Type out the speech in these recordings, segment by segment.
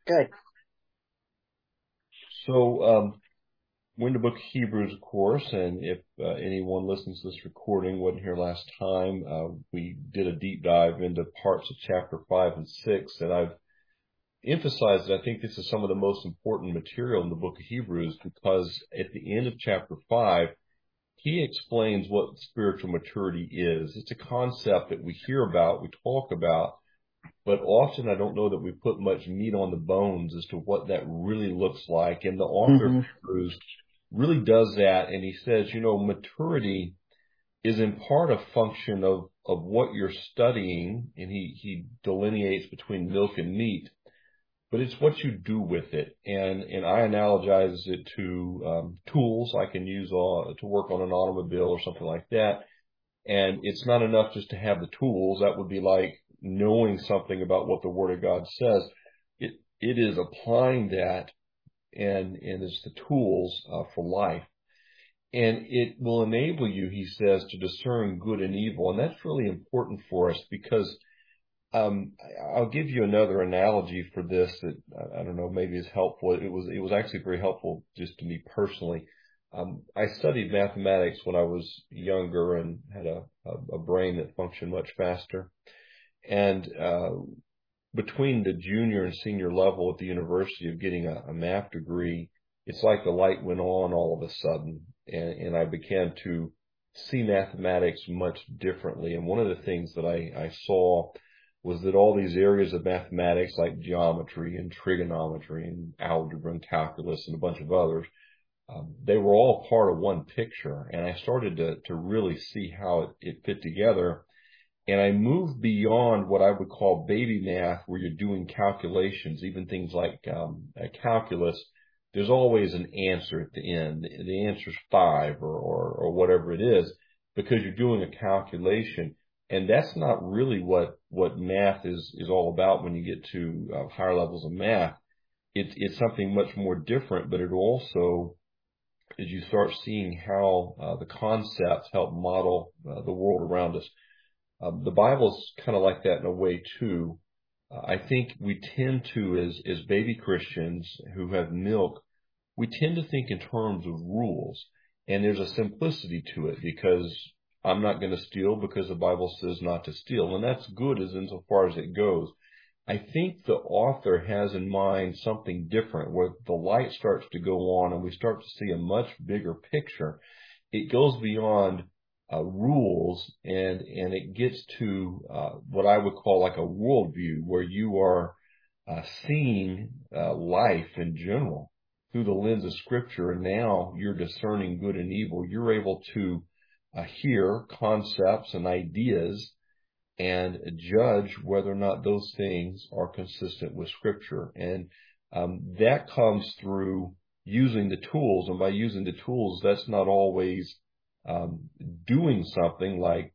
Good. So, we're in the book of Hebrews, of course, and if anyone listens to this recording, wasn't here last time, we did a deep dive into parts of chapter 5 and 6, and I've emphasized that I think this is some of the most important material in the book of Hebrews, because at the end of chapter 5, he explains what spiritual maturity is. It's a concept that we hear about, we talk about, but often I don't know that we put much meat on the bones as to what that really looks like. And the author of Hebrews really does that. And he says, maturity is in part a function of what you're studying. And he delineates between milk and meat, but it's what you do with it. And I analogize it to tools I can use to work on an automobile or something like that. And it's not enough just to have the tools. That would be like knowing something about what the Word of God says. It is applying that, and it's the tools for life. And it will enable you, he says, to discern good and evil. And that's really important for us because I'll give you another analogy for this that I don't know, maybe is helpful. It was actually very helpful just to me personally. I studied mathematics when I was younger and had a brain that functioned much faster. And between the junior and senior level at the university of getting a math degree, it's like the light went on all of a sudden, and I began to see mathematics much differently. And one of the things that I saw was that all these areas of mathematics like geometry and trigonometry and algebra and calculus and a bunch of others, they were all part of one picture. And I started to really see how it fit together. And I moved beyond what I would call baby math, where you're doing calculations, even things like calculus. There's always an answer at the end. The answer's 5 or whatever it is, because you're doing a calculation. And that's not really what math is all about when you get to higher levels of math. It's something much more different, but it also, as you start seeing how the concepts help model the world around us. The Bible's kind of like that in a way too. I think we tend to, as baby Christians who have milk, we tend to think in terms of rules. And there's a simplicity to it because I'm not going to steal because the Bible says not to steal. And that's good as insofar as it goes. I think the author has in mind something different, where the light starts to go on and we start to see a much bigger picture. It goes beyond rules, and it gets to what I would call like a worldview, where you are seeing life in general through the lens of Scripture, and now you're discerning good and evil. You're able to hear concepts and ideas and judge whether or not those things are consistent with Scripture. And that comes through using the tools. And by using the tools, that's not always doing something like,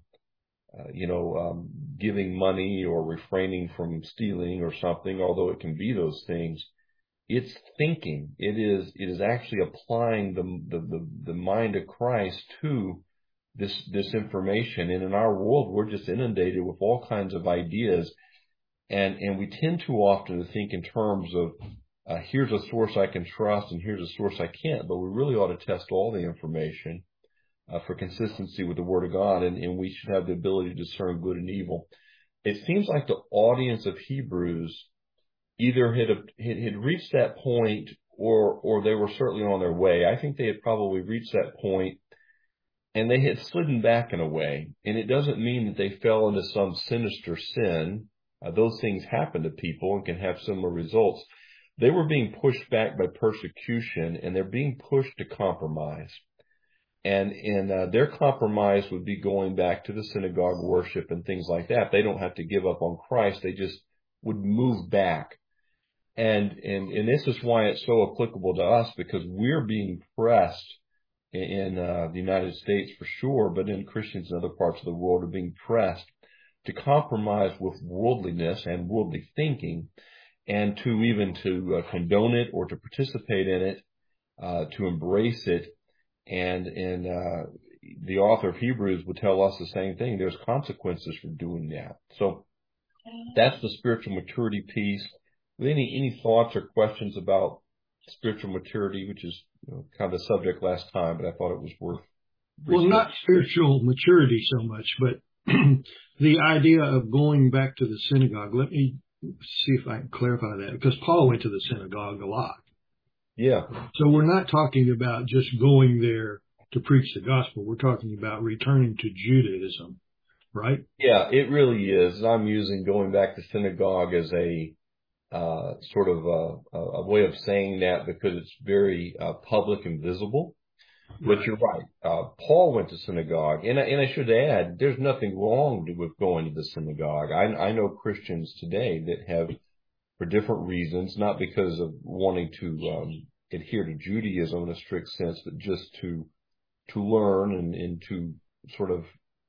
giving money or refraining from stealing or something, although it can be those things. It's thinking. It is actually applying the mind of Christ to this information. And in our world, we're just inundated with all kinds of ideas. And we tend too often to think in terms of, here's a source I can trust and here's a source I can't. But we really ought to test all the information for consistency with the Word of God. And we should have the ability to discern good and evil. It seems like the audience of Hebrews either had reached that point or they were certainly on their way. I think they had probably reached that point and they had slidden back in a way. And it doesn't mean that they fell into some sinister sin. Those things happen to people and can have similar results. They were being pushed back by persecution, and they're being pushed to compromise. And their compromise would be going back to the synagogue worship and things like that. They don't have to give up on Christ. They just would move back. And this is why it's so applicable to us, because we're being pressed in the United States for sure, but in Christians in other parts of the world are being pressed to compromise with worldliness and worldly thinking, and to condone it or to participate in it, to embrace it. And the author of Hebrews would tell us the same thing. There's consequences for doing that. So that's the spiritual maturity piece. Any thoughts or questions about spiritual maturity, which is kind of the subject last time, but I thought it was worth Well, research. not spiritual maturity so much, but the idea of going back to the synagogue. Let me see if I can clarify that, because Paul went to the synagogue a lot. Yeah. So we're not talking about just going there to preach the gospel. We're talking about returning to Judaism, right? Yeah, it really is. I'm using going back to synagogue as a sort of a way of saying that because it's very public and visible. But Right. you're right. Paul went to synagogue, and I should add, there's nothing wrong with going to the synagogue. I know Christians today that have, for different reasons, not because of wanting to adhere to Judaism in a strict sense, but just to learn and to sort of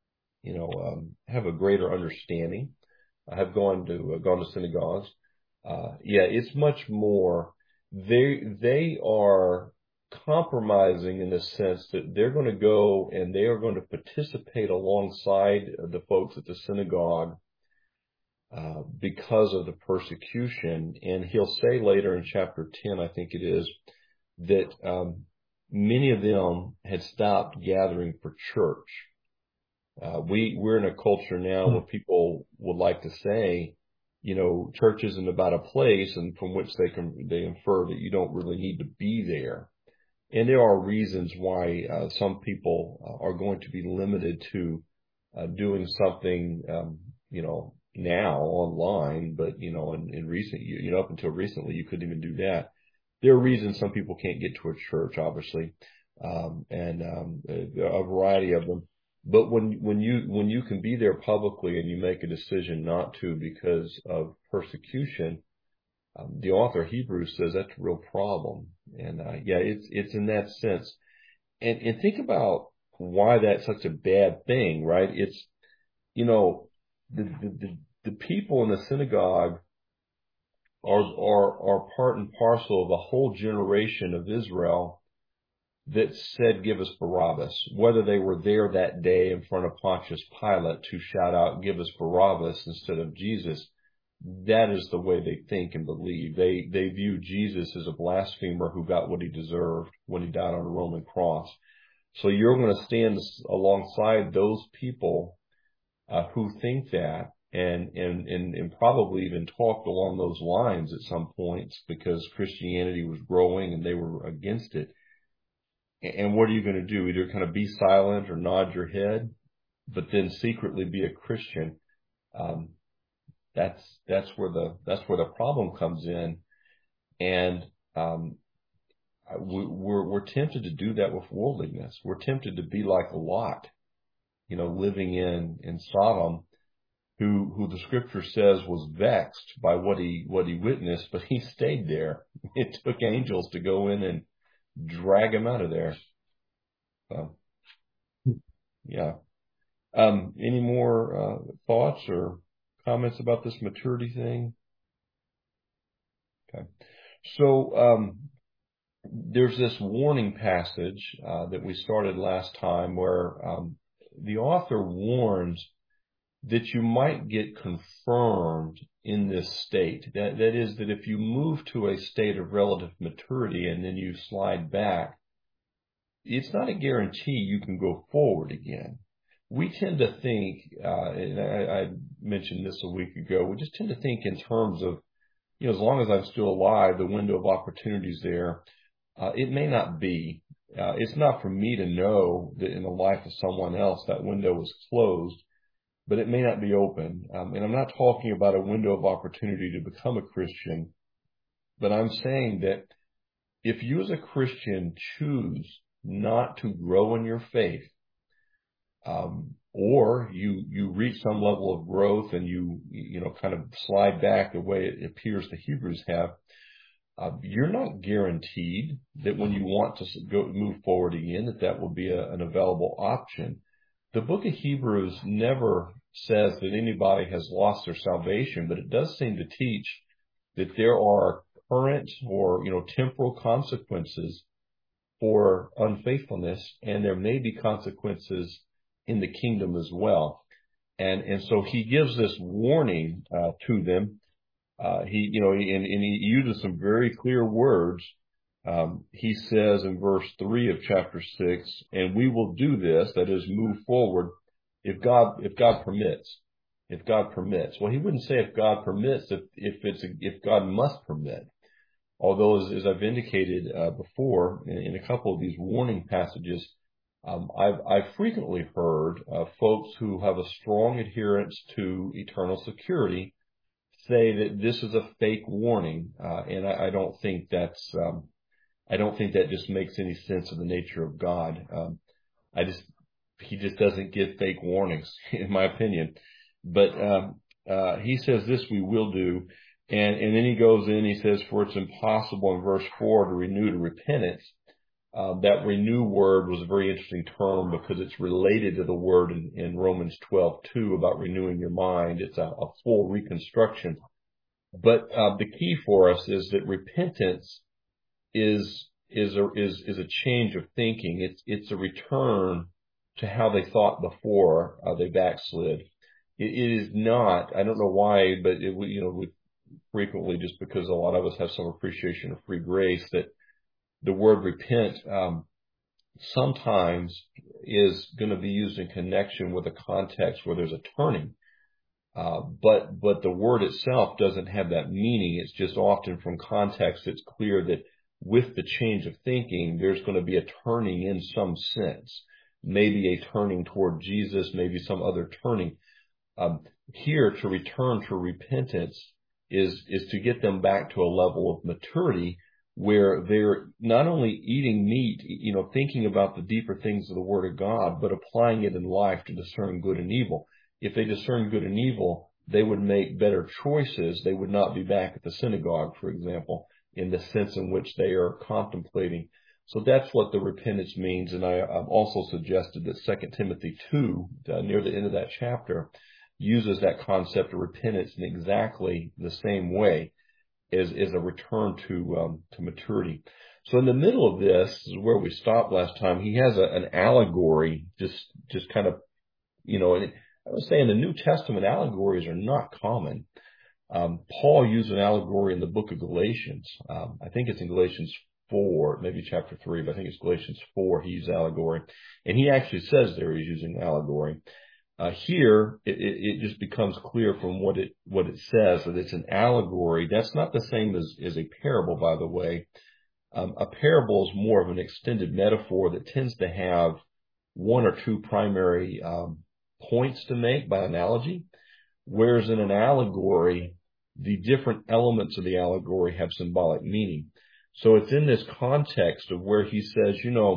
have a greater understanding. I have gone to synagogues. Yeah, it's much more. They are compromising in the sense that they're going to go and they are going to participate alongside the folks at the synagogue because of the persecution. And he'll say later in chapter 10, I think it is, that many of them had stopped gathering for church. We're in a culture now where people would like to say, church isn't about a place, and from which they infer that you don't really need to be there. And there are reasons why some people are going to be limited to doing something, now online, but in recent years, up until recently, you couldn't even do that. There are reasons some people can't get to a church, obviously, and a variety of them. But when you can be there publicly and you make a decision not to because of persecution, the author of Hebrews says that's a real problem. And yeah, it's in that sense. And think about why that's such a bad thing, right? It's the people in the synagogue are part and parcel of a whole generation of Israel that said, give us Barabbas, whether they were there that day in front of Pontius Pilate to shout out, give us Barabbas instead of Jesus. That is the way they think and believe. They view Jesus as a blasphemer who got what he deserved when he died on a Roman cross. So you're going to stand alongside those people who think that and probably even talked along those lines at some points because Christianity was growing and they were against it. And what are you going to do? Either kind of be silent or nod your head, but then secretly be a Christian. That's where the problem comes in, and we're tempted to do that with worldliness. We're tempted to be like Lot, living in Sodom, who the scripture says was vexed by what he witnessed, but he stayed there. It took angels to go in and drag him out of there. So, yeah. Any more thoughts or comments about this maturity thing? Okay. So there's this warning passage that we started last time where the author warns that you might get confirmed in this state. That is, that if you move to a state of relative maturity and then you slide back, it's not a guarantee you can go forward again. We tend to think, and I mentioned this a week ago, we just tend to think in terms of, as long as I'm still alive, the window of opportunity is there. It may not be. It's not for me to know that in the life of someone else that window is closed, but it may not be open. And I'm not talking about a window of opportunity to become a Christian, but I'm saying that if you as a Christian choose not to grow in your faith, or you reach some level of growth and you kind of slide back the way it appears the Hebrews have, you're not guaranteed that when you want to move forward again, that will be an available option. The book of Hebrews never says that anybody has lost their salvation, but it does seem to teach that there are current or temporal consequences for unfaithfulness, and there may be consequences in the kingdom as well. And so he gives this warning to them he uses some very clear words. He says in verse 3 of chapter 6, and we will do this, that is, move forward, if God permits. If God permits. Well, he wouldn't say if God permits, if God must permit. Although, as I've indicated before in a couple of these warning passages, I've frequently heard folks who have a strong adherence to eternal security say that this is a fake warning, and I don't think that just makes any sense of the nature of God. He just doesn't give fake warnings, in my opinion. But he says this we will do, and then he goes in. He says, for it's impossible in verse 4 to renew to repentance. That renew word was a very interesting term because it's related to the word in Romans 12:2 about renewing your mind. It's a full reconstruction. But the key for us is that repentance is a change of thinking. It's a return to how they thought before they backslid. It is not. I don't know why, but we frequently, just because a lot of us have some appreciation of free grace, that the word repent sometimes is going to be used in connection with a context where there's a turning. But the word itself doesn't have that meaning. It's just often from context, it's clear that with the change of thinking, there's going to be a turning in some sense. Maybe a turning toward Jesus, maybe some other turning. Here, to return to repentance is to get them back to a level of maturity where they're not only eating meat, thinking about the deeper things of the Word of God, but applying it in life to discern good and evil. If they discern good and evil, they would make better choices. They would not be back at the synagogue, for example, in the sense in which they are contemplating. So that's what the repentance means. And I've also suggested that 2 Timothy 2, near the end of that chapter, uses that concept of repentance in exactly the same way as a return to maturity. So in the middle of this is where we stopped last time. He has an allegory, just kind of, and I was saying the New Testament allegories are not common. Paul used an allegory in the book of Galatians. I think it's in Galatians 4, maybe chapter 3, but I think it's Galatians 4. He used allegory. And he actually says there he's using allegory. Here, it just becomes clear from what it says that it's an allegory. That's not the same as a parable, by the way. A parable is more of an extended metaphor that tends to have one or two primary points to make by analogy, whereas in an allegory, the different elements of the allegory have symbolic meaning. So it's in this context of where he says,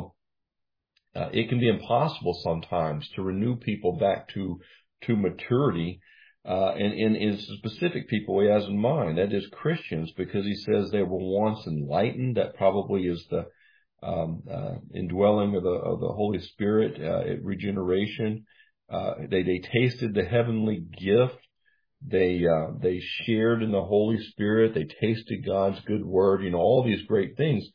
it can be impossible sometimes to renew people back to maturity, and in specific people he has in mind, that is Christians, because he says they were once enlightened. That probably is the indwelling of the Holy Spirit at regeneration. They tasted the heavenly gift. They shared in the Holy Spirit. They tasted God's good word. All these great things.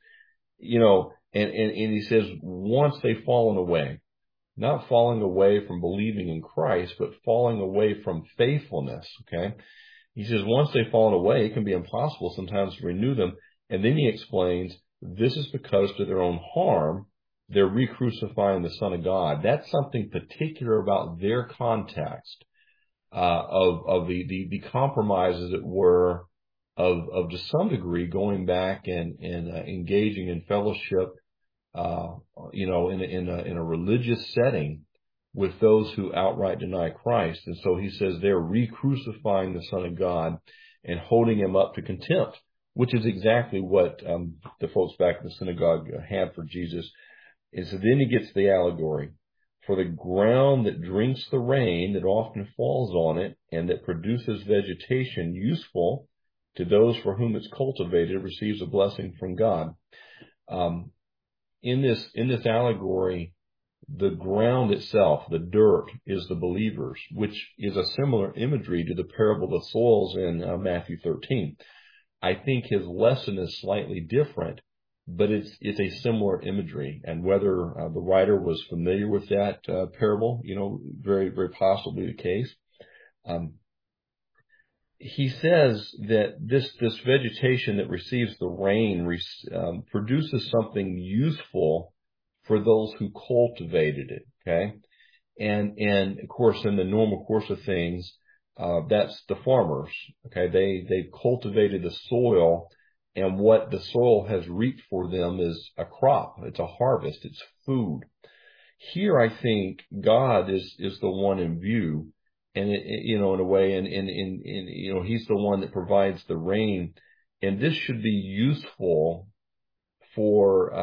And he says once they've fallen away, not falling away from believing in Christ, but falling away from faithfulness. Okay. He says once they've fallen away, it can be impossible sometimes to renew them. And then he explains this is because to their own harm, they're re-crucifying the Son of God. That's something particular about their context, of the compromise, as it were, of to some degree going back and engaging in fellowship, in a religious setting with those who outright deny Christ. And so he says they're re-crucifying the Son of God and holding him up to contempt, which is exactly what the folks back in the synagogue had for Jesus. And so then he gets to the allegory. For the ground that drinks the rain that often falls on it and that produces vegetation useful to those for whom it's cultivated receives a blessing from God. In this allegory, the ground itself, the dirt, is the believers, which is a similar imagery to the parable of the soils in Matthew 13. I think his lesson is slightly different, but it's a similar imagery. And whether the writer was familiar with that parable, very, very possibly the case. he says that this vegetation that receives the rain produces something useful for those who cultivated it. Okay, and of course, in the normal course of things, that's the farmers. Okay, they cultivated the soil, and what the soil has reaped for them is a crop. It's a harvest. It's food. Here, I think God is the one in view, and in a way, and He's the one that provides the rain, and this should be useful for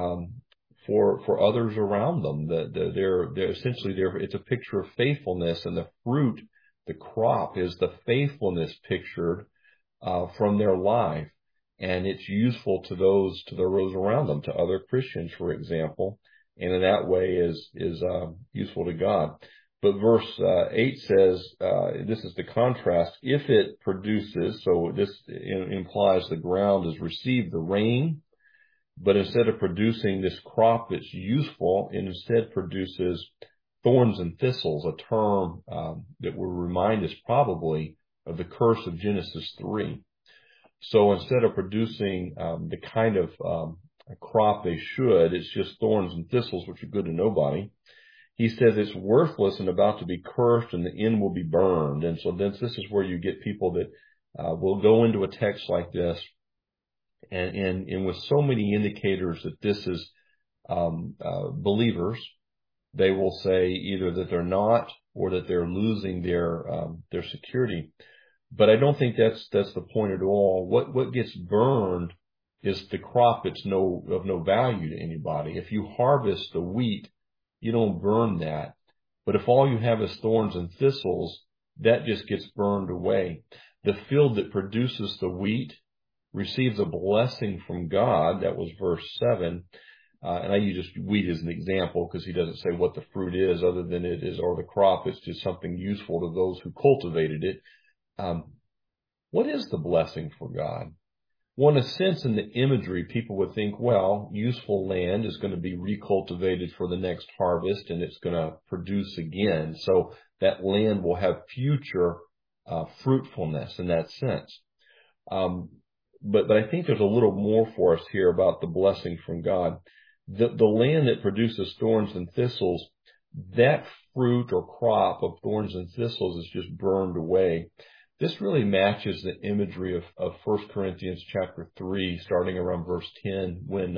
others around them. They're essentially it's a picture of faithfulness, and the fruit, the crop, is the faithfulness pictured from their life, and it's useful to those around them, to other Christians, for example. And in that way is useful to God. But verse 8 says, this is the contrast. If it produces, so this implies the ground has received the rain, but instead of producing this crop that's useful, it instead produces thorns and thistles, a term that will remind us probably of the curse of Genesis 3. So instead of producing the kind of a crop they should, it's just thorns and thistles, which are good to nobody. He says it's worthless and about to be cursed, and the end will be burned. And so this is where you get people that will go into a text like this, and with so many indicators that this is believers, they will say either that they're not or that they're losing their security. But I don't think that's the point at all. What gets burned is the crop that's of no value to anybody. If you harvest the wheat, you don't burn that. But if all you have is thorns and thistles, that just gets burned away. The field that produces the wheat receives a blessing from God. That was verse 7. And I use just wheat as an example because he doesn't say what the fruit is other than it is, or the crop. It's just something useful to those who cultivated it. What is the blessing for God? Well, in a sense, in the imagery, people would think, well, useful land is going to be recultivated for the next harvest, and it's going to produce again. So that land will have future fruitfulness in that sense. But I think there's a little more for us here about the blessing from God. The land that produces thorns and thistles, that fruit or crop of thorns and thistles is just burned away. This really matches the imagery of 1 Corinthians chapter 3, starting around verse 10, when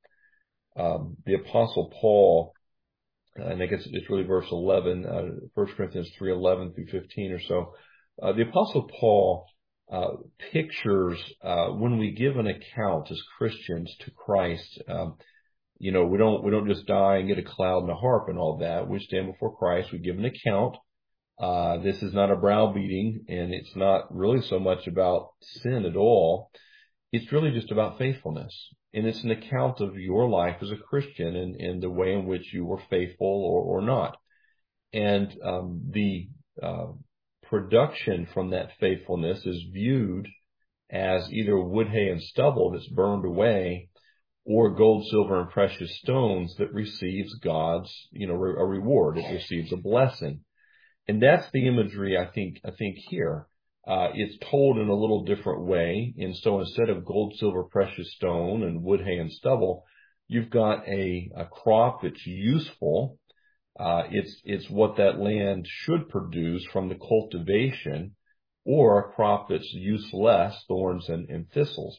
the Apostle Paul, and I guess it's really verse 11, 1 Corinthians 3:11 through 15 or so, the Apostle Paul pictures when we give an account as Christians to Christ. We don't just die and get a cloud and a harp and all that. We stand before Christ. We give an account. This is not a browbeating, and it's not really so much about sin at all. It's really just about faithfulness. And it's an account of your life as a Christian and the way in which you were faithful or not. And the production from that faithfulness is viewed as either wood, hay, and stubble that's burned away, or gold, silver, and precious stones that receives God's, a reward. It receives a blessing. And that's the imagery I think here. It's told in a little different way. And so instead of gold, silver, precious stone, and wood, hay, and stubble, you've got a crop that's useful. It's what that land should produce from the cultivation, or a crop that's useless, thorns and thistles.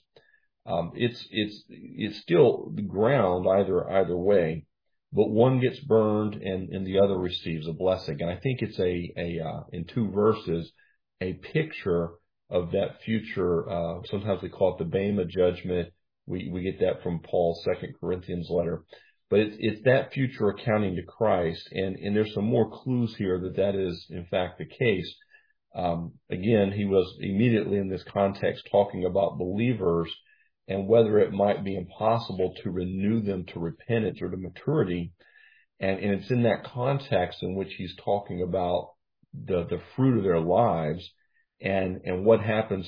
It's still the ground either way. But one gets burned and the other receives a blessing. And I think it's in 2 verses, a picture of that future. Sometimes we call it the Bema judgment. We get that from Paul's 2 Corinthians letter. But it's that future accounting to Christ. And there's some more clues here that is in fact the case. Again, he was immediately in this context talking about believers and whether it might be impossible to renew them to repentance or to maturity. And it's in that context in which he's talking about the fruit of their lives and what happens,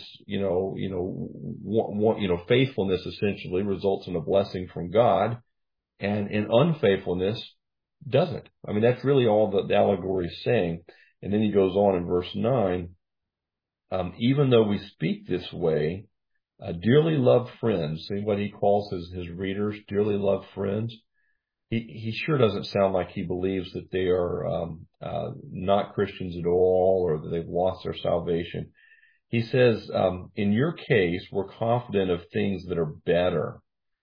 faithfulness essentially results in a blessing from God, and unfaithfulness doesn't. I mean, that's really all the allegory is saying. And then he goes on in verse 9. even though we speak this way, dearly loved friends, see what he calls his readers, dearly loved friends. He sure doesn't sound like he believes that they are not Christians at all, or that they've lost their salvation. He says, in your case, we're confident of things that are better.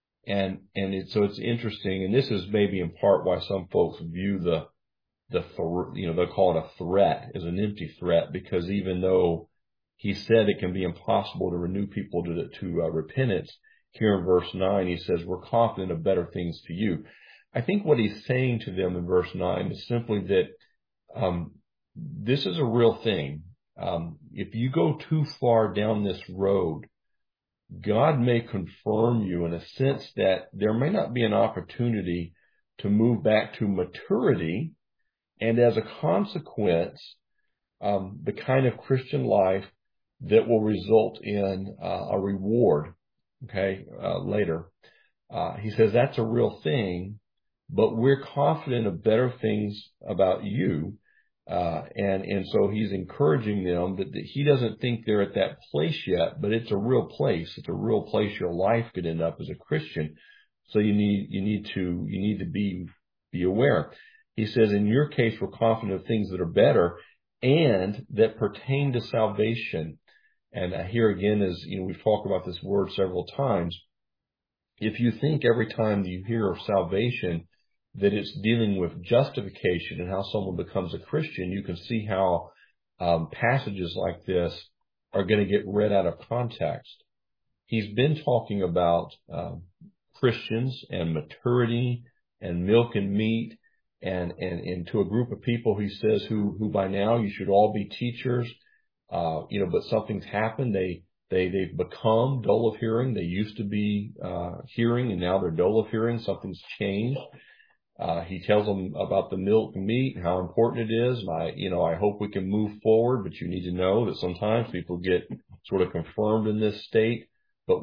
So it's interesting, and this is maybe in part why some folks view they'll call it a threat, as an empty threat, because even though he said it can be impossible to renew people to repentance, here in verse 9 he says, we're confident of better things to you. I think what he's saying to them in verse 9 is simply that this is a real thing. If you go too far down this road, God may confirm you in a sense that there may not be an opportunity to move back to maturity, and as a consequence, the kind of Christian life that will result in a reward, later. He says that's a real thing, but we're confident of better things about you. And so he's encouraging them that he doesn't think they're at that place yet, but it's a real place. It's a real place your life could end up as a Christian. So you need to be aware. He says, in your case, we're confident of things that are better and that pertain to salvation. And here again, as we've talked about this word several times, if you think every time you hear of salvation that it's dealing with justification and how someone becomes a Christian, you can see how passages like this are going to get read out of context. He's been talking about Christians and maturity and milk and meat, and to a group of people, he says, who by now you should all be teachers, but something's happened. They've become dull of hearing. They used to be hearing, and now they're dull of hearing. Something's changed. He tells them about the milk and meat and how important it is. And I hope we can move forward, but you need to know that sometimes people get sort of confirmed in this state, but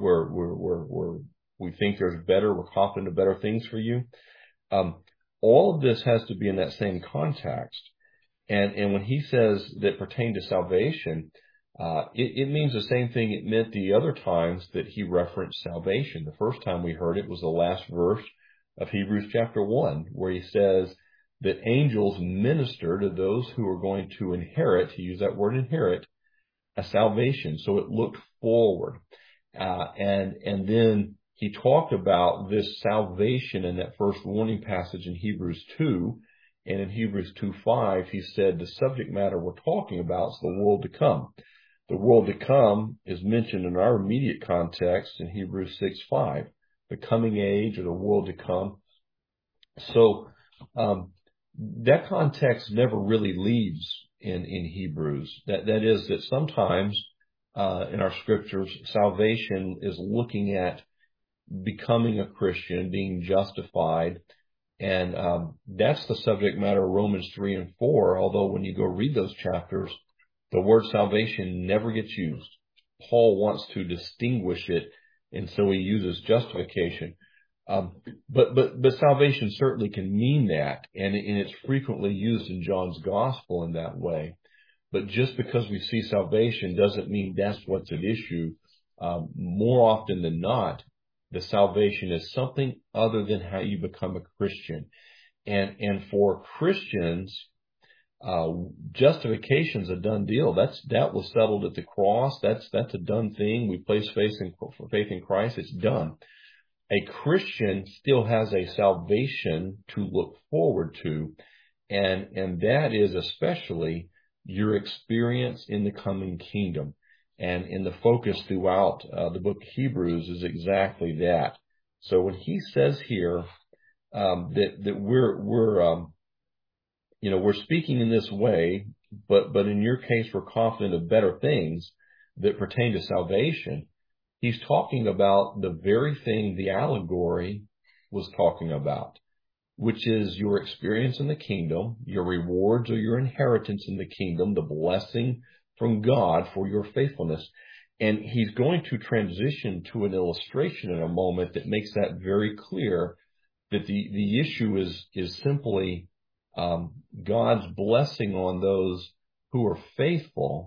we think there's better. We're confident of better things for you. All of this has to be in that same context. And when he says that pertain to salvation, it means the same thing it meant the other times that he referenced salvation. The first time we heard it was the last verse of Hebrews chapter 1, where he says that angels minister to those who are going to inherit, he used that word inherit, a salvation. So it looked forward. And then he talked about this salvation in that first warning passage in Hebrews 2. And in Hebrews 2:5, he said the subject matter we're talking about is the world to come. The world to come is mentioned in our immediate context in Hebrews 6:5, the coming age or the world to come. So that context never really leaves in Hebrews. That is that sometimes in our scriptures, salvation is looking at becoming a Christian, being justified. And that's the subject matter of Romans 3 and 4, although when you go read those chapters, the word salvation never gets used. Paul wants to distinguish it, and so he uses justification. But salvation certainly can mean that, and it's frequently used in John's gospel in that way. But just because we see salvation doesn't mean that's what's at issue. More often than not, the salvation is something other than how you become a Christian. And for Christians, justification's a done deal. That was settled at the cross. That's a done thing. We place faith in Christ. It's done. A Christian still has a salvation to look forward to, and that is especially your experience in the coming kingdom. And in the focus throughout the book of Hebrews is exactly that. So when he says here that we're speaking in this way, but in your case we're confident of better things that pertain to salvation, he's talking about the very thing the allegory was talking about, which is your experience in the kingdom, your rewards or your inheritance in the kingdom, the blessing from God for your faithfulness. And he's going to transition to an illustration in a moment that makes that very clear, that the issue is simply God's blessing on those who are faithful,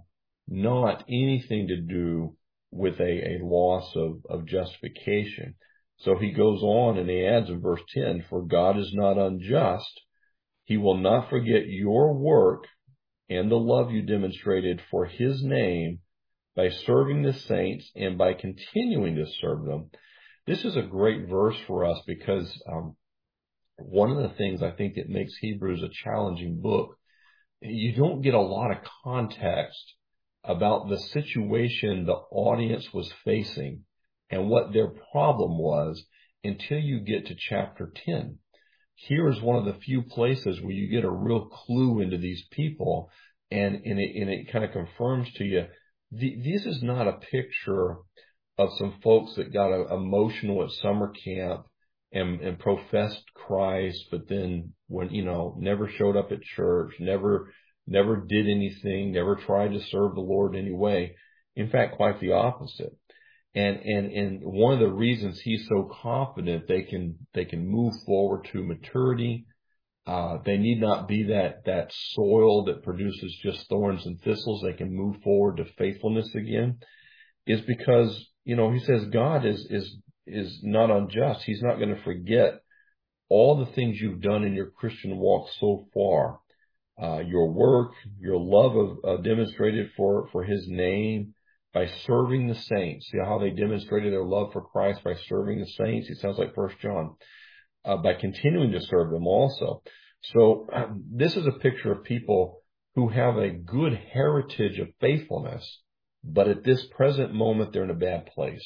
not anything to do with a loss of justification. So he goes on and he adds in verse 10, for God is not unjust. He will not forget your work and the love you demonstrated for his name by serving the saints and by continuing to serve them. This is a great verse for us because one of the things I think that makes Hebrews a challenging book, you don't get a lot of context about the situation the audience was facing and what their problem was until you get to chapter 10. Here is one of the few places where you get a real clue into these people, and it kind of confirms to you, this is not a picture of some folks that got emotional at summer camp and professed Christ, but then never showed up at church, never did anything, never tried to serve the Lord in any way. In fact, quite the opposite. And one of the reasons he's so confident they can move forward to maturity, they need not be that soil that produces just thorns and thistles. They can move forward to faithfulness again, is because, he says God is not unjust. He's not going to forget all the things you've done in your Christian walk so far. Your work, your love of demonstrated for his name, by serving the saints. See how they demonstrated their love for Christ by serving the saints? It sounds like 1 John. By continuing to serve them also. So this is a picture of people who have a good heritage of faithfulness, but at this present moment they're in a bad place.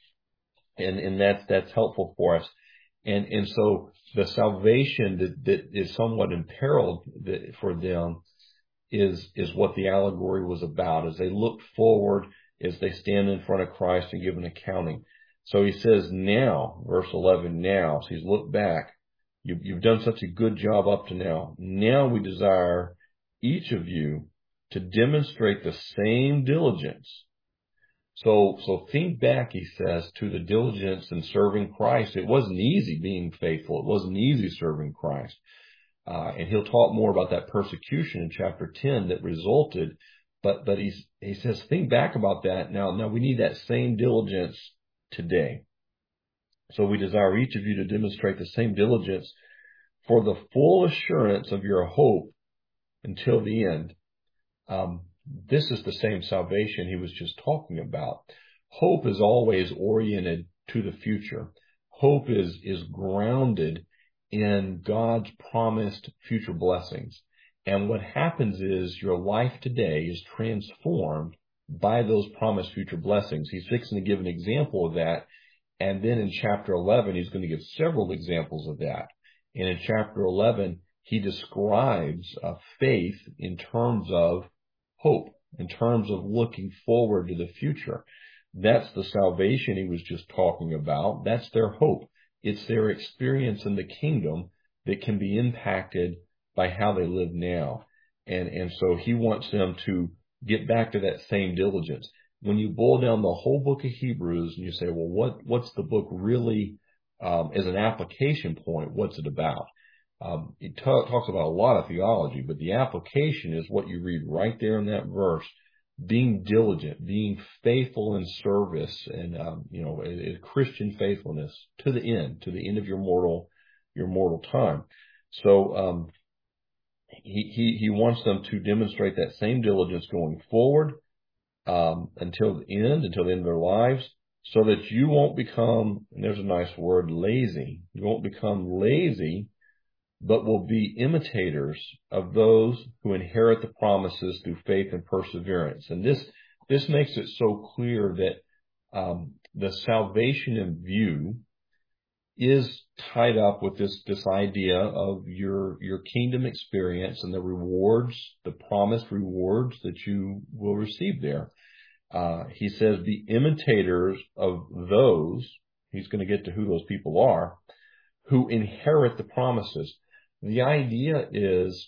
And that's helpful for us. And so the salvation that is somewhat imperiled for them is what the allegory was about, as they look forward, as they stand in front of Christ and give an accounting. So he says now, verse 11, now. So he's looked back. You've done such a good job up to now. Now we desire each of you to demonstrate the same diligence. So think back, he says, to the diligence in serving Christ. It wasn't easy being faithful. It wasn't easy serving Christ. And he'll talk more about that persecution in chapter 10 that resulted. But he says, think back about that. Now we need that same diligence today. So we desire each of you to demonstrate the same diligence for the full assurance of your hope until the end. This is the same salvation he was just talking about. Hope is always oriented to the future. Hope is grounded in God's promised future blessings. And what happens is your life today is transformed by those promised future blessings. He's fixing to give an example of that. And then in chapter 11, he's going to give several examples of that. And in chapter 11, he describes faith in terms of hope, in terms of looking forward to the future. That's the salvation he was just talking about. That's their hope. It's their experience in the kingdom that can be impacted by how they live now. And so he wants them to get back to that same diligence. When you boil down the whole book of Hebrews and you say, well, what's the book really, as an application point, what's it about? It talks about a lot of theology, but the application is what you read right there in that verse. Being diligent, being faithful in service, and a Christian faithfulness to the end of your mortal time. So he wants them to demonstrate that same diligence going forward until the end of their lives, so that you won't become, and there's a nice word, lazy. You won't become lazy, but will be imitators of those who inherit the promises through faith and perseverance. And this makes it so clear that the salvation in view is tied up with this idea of your kingdom experience and the rewards, the promised rewards that you will receive there. He says, be imitators of those, he's going to get to who those people are, who inherit the promises. The idea is,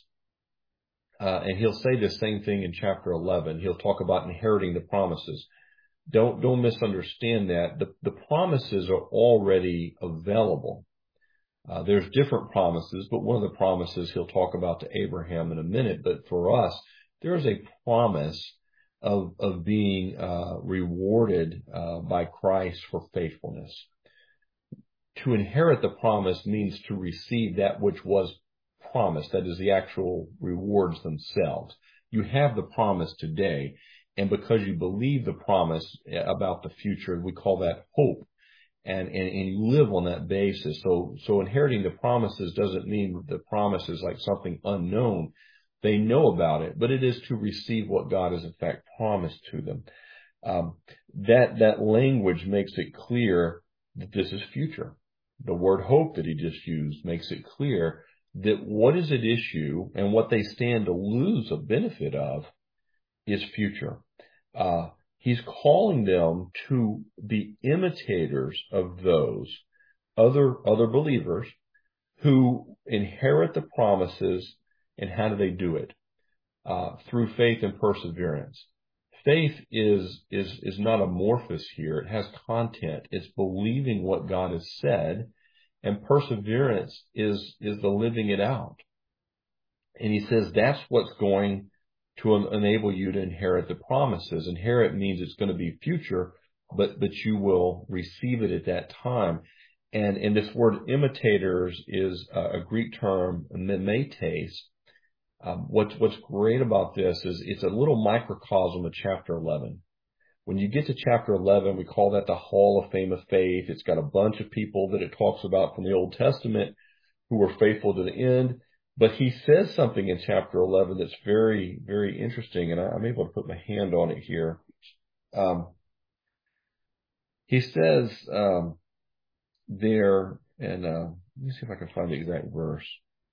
and he'll say the same thing in chapter 11. He'll talk about inheriting the promises. Don't misunderstand that. The promises are already available. There's different promises, but one of the promises he'll talk about to Abraham in a minute. But for us, there's a promise of being rewarded by Christ for faithfulness. To inherit the promise means to receive that which was promised, that is the actual rewards themselves. You have the promise today, and because you believe the promise about the future, we call that hope. And you live on that basis. So inheriting the promises doesn't mean the promise is like something unknown. They know about it, but it is to receive what God has in fact promised to them. That language makes it clear that this is future. The word hope that he just used makes it clear that what is at issue and what they stand to lose a benefit of is future. He's calling them to be imitators of those other believers who inherit the promises. And how do they do it? Through faith and perseverance. Faith is not amorphous here. It has content. It's believing what God has said, and perseverance is the living it out. And he says that's what's going to enable you to inherit the promises. Inherit means it's going to be future, but you will receive it at that time. And this word imitators is a Greek term, mimetes. What's great about this is it's a little microcosm of chapter 11. When you get to chapter 11, we call that the Hall of Fame of Faith. It's got a bunch of people that it talks about from the Old Testament who were faithful to the end. But he says something in chapter 11 that's very, very interesting, and I'm able to put my hand on it here. He says there, and let me see if I can find the exact verse.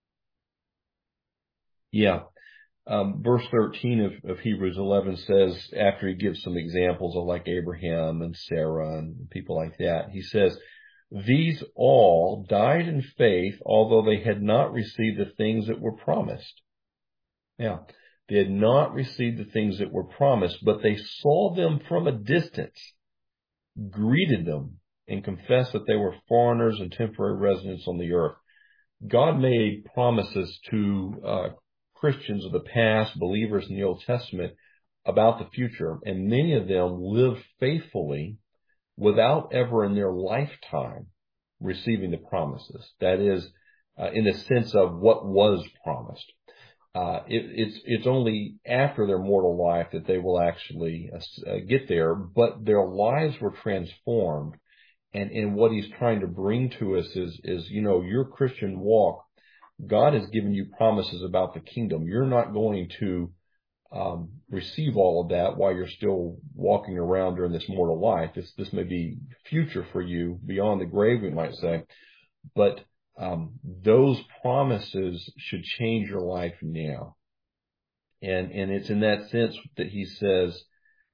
Yeah. Verse 13 of Hebrews 11 says, after he gives some examples of like Abraham and Sarah and people like that, he says, these all died in faith, although they had not received the things that were promised. Now, they had not received the things that were promised, but they saw them from a distance, greeted them, and confessed that they were foreigners and temporary residents on the earth. God made promises to Christians of the past, believers in the Old Testament, about the future, and many of them lived faithfully without ever in their lifetime receiving the promises. That is, in the sense of what was promised. It's only after their mortal life that they will actually get there, but their lives were transformed. And what he's trying to bring to us is, your Christian walk, God has given you promises about the kingdom. You're not going to receive all of that while you're still walking around during this mortal life. This may be future for you beyond the grave, we might say, but those promises should change your life now. And it's in that sense that he says,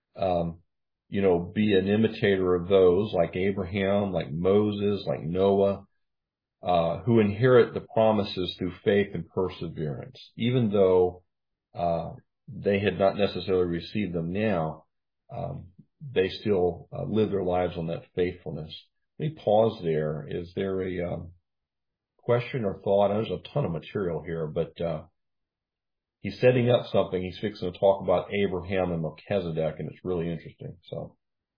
be an imitator of those like Abraham, like Moses, like Noah, who inherit the promises through faith and perseverance, even though they had not necessarily received them now. They still live their lives on that faithfulness. Let me pause there. Is there a question or thought? There's a ton of material here, but he's setting up something. He's fixing to talk about Abraham and Melchizedek, and it's really interesting. So,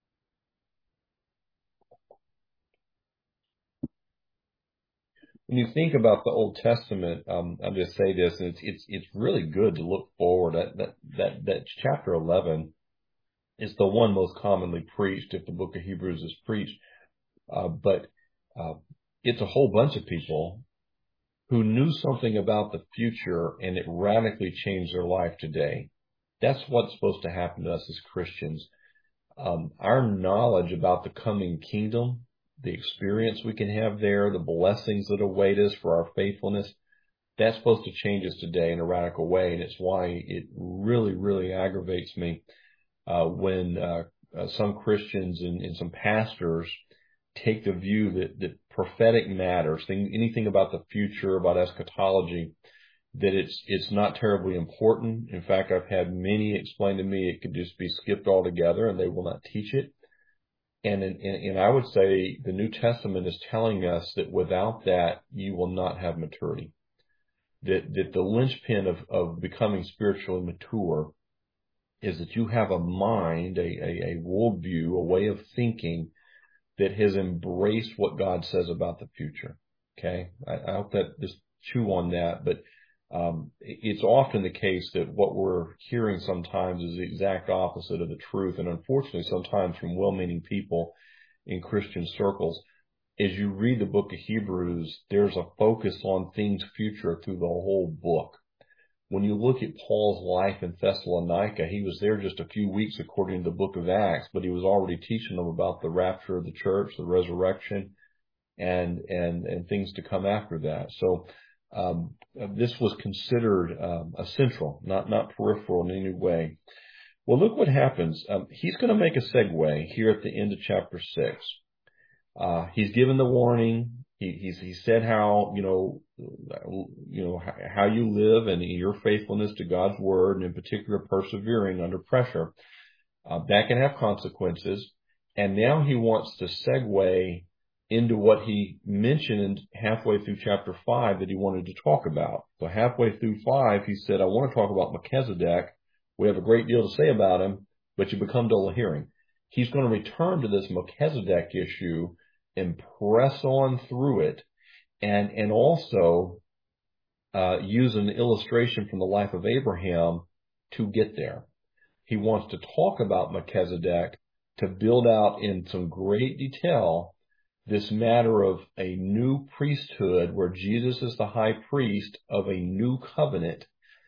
when you think about the Old Testament, I'll just say this, and it's really good to look forward. That chapter 11 is the one most commonly preached if the book of Hebrews is preached. But it's a whole bunch of people who knew something about the future, and it radically changed their life today. That's what's supposed to happen to us as Christians. Our knowledge about the coming kingdom, the experience we can have there, the blessings that await us for our faithfulness, that's supposed to change us today in a radical way. And it's why it really, really aggravates me when some Christians and some pastors take the view that prophetic matters, anything about the future, about eschatology, that it's not terribly important. In fact, I've had many explain to me it could just be skipped altogether and they will not teach it. And I would say the New Testament is telling us that without that, you will not have maturity. That the linchpin of becoming spiritually mature is that you have a mind, a worldview, a way of thinking that has embraced what God says about the future. Okay? I hope that just chew on that, but it's often the case that what we're hearing sometimes is the exact opposite of the truth, and unfortunately sometimes from well-meaning people in Christian circles. As you read the book of Hebrews, there's a focus on things future through the whole book. When you look at Paul's life in Thessalonica, he was there just a few weeks according to the book of Acts, but he was already teaching them about the rapture of the church, the resurrection, and things to come after that. So this was considered essential, not peripheral in any way. Well, look what happens. He's going to make a segue here at the end of chapter 6. He's given the warning. He said how, how you live and your faithfulness to God's word, and in particular persevering under pressure, that can have consequences. And now he wants to segue into what he mentioned halfway through chapter 5 that he wanted to talk about. So halfway through 5, he said, I want to talk about Melchizedek. We have a great deal to say about him, but you become dull of hearing. He's going to return to this Melchizedek issue and press on through it, and also use an illustration from the life of Abraham to get there. He wants to talk about Melchizedek to build out in some great detail this matter of a new priesthood where Jesus is the high priest of a new covenant.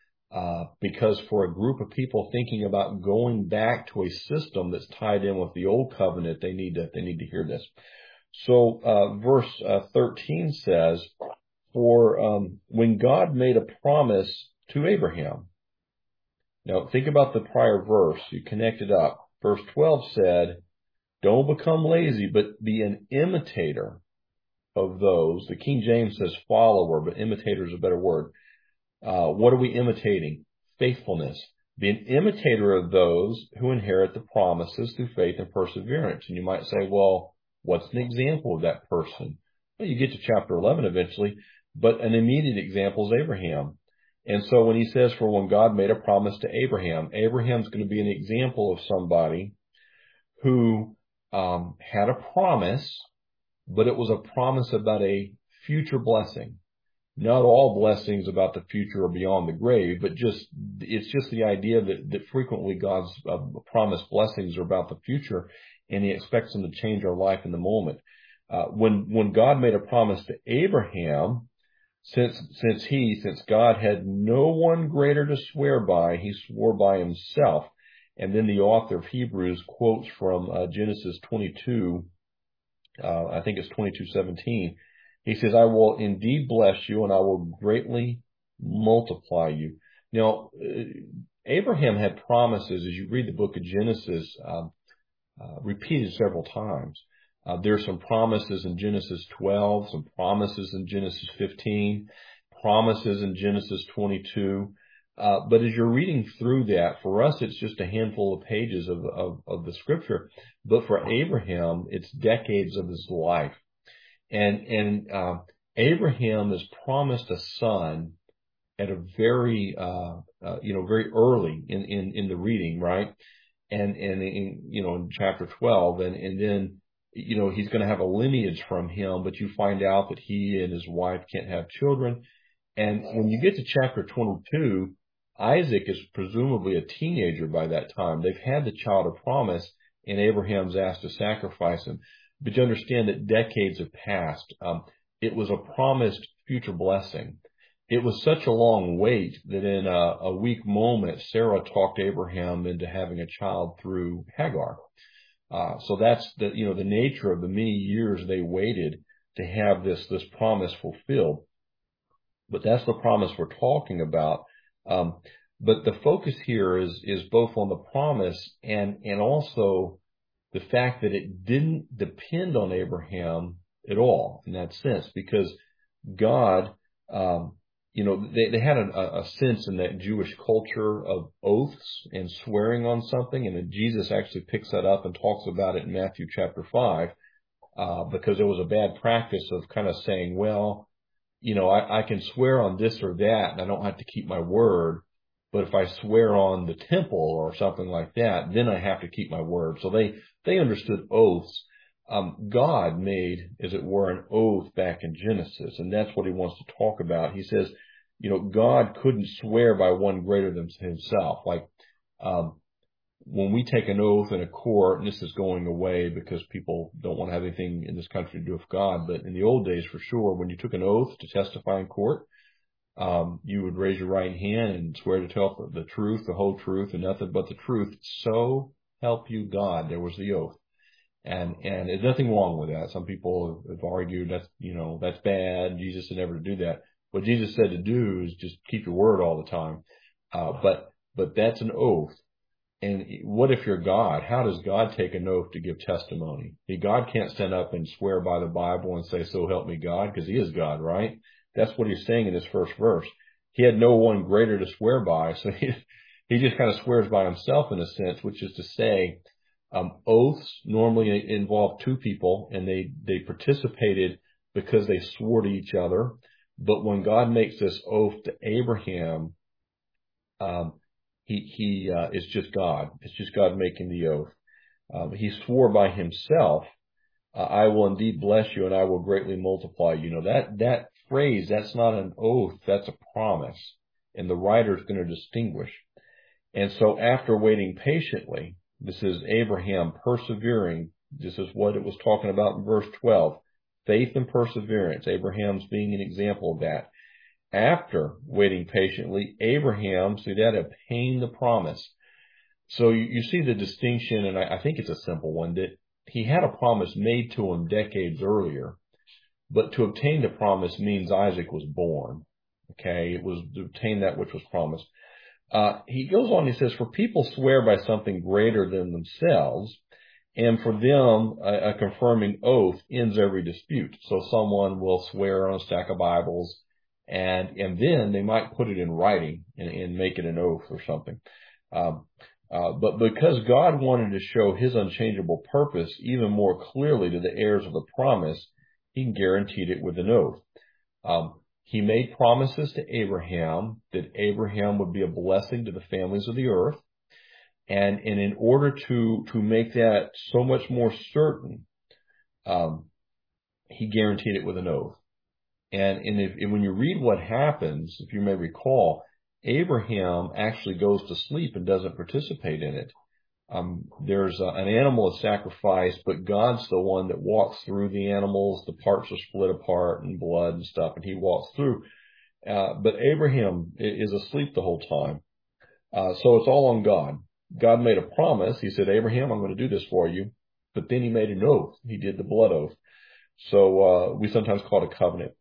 Because for a group of people thinking about going back to a system that's tied in with the old covenant, they need to hear this. So verse 13 says, for when God made a promise to Abraham. Now think about the prior verse. You connect it up. Verse 12 said, don't become lazy, but be an imitator of those. The King James says follower, but imitator is a better word. What are we imitating? Faithfulness. Be an imitator of those who inherit the promises through faith and perseverance. And you might say, well, what's an example of that person? Well, you get to chapter 11 eventually, but an immediate example is Abraham. And so when he says, for when God made a promise to Abraham, Abraham's going to be an example of somebody who had a promise, but it was a promise about a future blessing. Not all blessings about the future are beyond the grave, but it's just the idea that frequently God's promised blessings are about the future, and he expects them to change our life in the moment. When God made a promise to Abraham, since God had no one greater to swear by, he swore by himself. And then the author of Hebrews quotes from Genesis 22, I think it's 22:17. He says, I will indeed bless you, and I will greatly multiply you. Now, Abraham had promises, as you read the book of Genesis, repeated several times. There's some promises in Genesis 12, some promises in Genesis 15, promises in Genesis 22. But as you're reading through that, for us, it's just a handful of pages of the scripture. But for Abraham, it's decades of his life. And Abraham is promised a son at a very, very early in the reading, right? And in chapter 12, and then, he's going to have a lineage from him, but you find out that he and his wife can't have children. And when you get to chapter 22, Isaac is presumably a teenager by that time. They've had the child of promise, and Abraham's asked to sacrifice him. But you understand that decades have passed. It was a promised future blessing. It was such a long wait that in a weak moment, Sarah talked Abraham into having a child through Hagar. So that's the nature of the many years they waited to have this promise fulfilled. But that's the promise we're talking about. But the focus here is both on the promise and also the fact that it didn't depend on Abraham at all in that sense, because God, they had a sense in that Jewish culture of oaths and swearing on something. And then Jesus actually picks that up and talks about it in Matthew chapter 5, because there was a bad practice of kind of saying, well, I can swear on this or that and I don't have to keep my word. But if I swear on the temple or something like that, then I have to keep my word. So they understood oaths. God made, as it were, an oath back in Genesis, and that's what he wants to talk about. He says, God couldn't swear by one greater than himself. Like, when we take an oath in a court, and this is going away because people don't want to have anything in this country to do with God, but in the old days, for sure, when you took an oath to testify in court, you would raise your right hand and swear to tell the truth, the whole truth, and nothing but the truth. So help you God. There was the oath. And there's nothing wrong with that. Some people have argued that's bad. Jesus said never to do that. What Jesus said to do is just keep your word all the time. But that's an oath. And what if you're God? How does God take an oath to give testimony? God can't stand up and swear by the Bible and say, so help me God, because he is God, right? That's what he's saying in this first verse. He had no one greater to swear by, so he just kind of swears by himself in a sense, which is to say, oaths normally involve two people, and they participated because they swore to each other. But when God makes this oath to Abraham, it's just God. It's just God making the oath. He swore by himself, I will indeed bless you and I will greatly multiply you. That phrase, that's not an oath, that's a promise. And the writer is going to distinguish. And so after waiting patiently, this is Abraham persevering. This is what it was talking about in verse 12. Faith and perseverance. Abraham's being an example of that. After waiting patiently, Abraham, see that, obtained the promise. So you see the distinction, and I think it's a simple one, that he had a promise made to him decades earlier, but to obtain the promise means Isaac was born. Okay, it was to obtain that which was promised. He goes on, he says, for people swear by something greater than themselves, and for them, a confirming oath ends every dispute. So someone will swear on a stack of Bibles, and then they might put it in writing and make it an oath or something. But because God wanted to show his unchangeable purpose even more clearly to the heirs of the promise, he guaranteed it with an oath. He made promises to Abraham that Abraham would be a blessing to the families of the earth. And in order to make that so much more certain, he guaranteed it with an oath. And when you read what happens, if you may recall, Abraham actually goes to sleep and doesn't participate in it. There's an animal is sacrificed, but God's the one that walks through the animals. The parts are split apart and blood and stuff, and he walks through. But Abraham is asleep the whole time. So it's all on God. God made a promise. He said, Abraham, I'm going to do this for you. But then he made an oath. He did the blood oath. So we sometimes call it a covenant.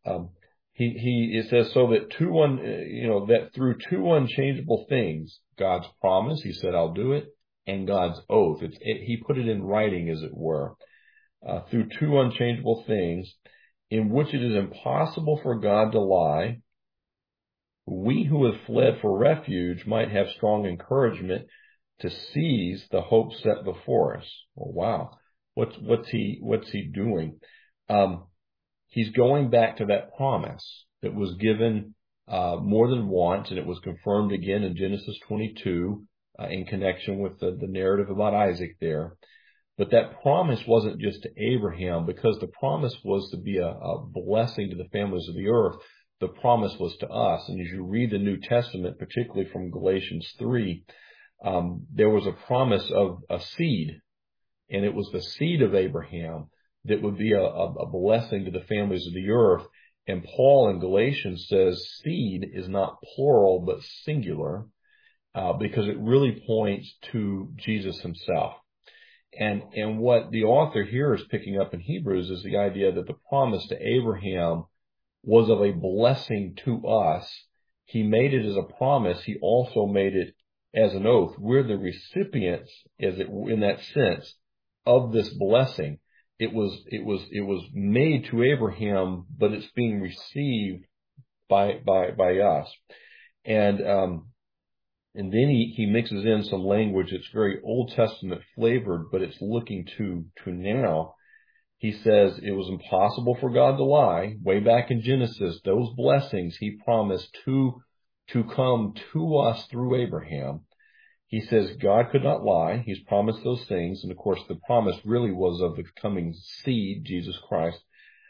It says so that that through two unchangeable things, God's promise, he said, I'll do it, and God's oath. He put it in writing, as it were, through two unchangeable things in which it is impossible for God to lie. We who have fled for refuge might have strong encouragement to seize the hope set before us. Oh, wow. What's he doing? He's going back to that promise that was given more than once, and it was confirmed again in Genesis 22 in connection with the narrative about Isaac there. But that promise wasn't just to Abraham, because the promise was to be a blessing to the families of the earth. The promise was to us. And as you read the New Testament, particularly from Galatians 3, there was a promise of a seed, and it was the seed of Abraham that would be a blessing to the families of the earth. And Paul in Galatians says seed is not plural but singular, because it really points to Jesus himself. And what the author here is picking up in Hebrews is the idea that the promise to Abraham was of a blessing to us. He made it as a promise. He also made it as an oath. We're the recipients, in that sense, of this blessing. It was made to Abraham, but it's being received by us. And then he mixes in some language that's very Old Testament flavored, but it's looking to now. He says it was impossible for God to lie. Way back in Genesis, those blessings he promised to to come to us through Abraham. He says God could not lie. He's promised those things. And of course, the promise really was of the coming seed, Jesus Christ.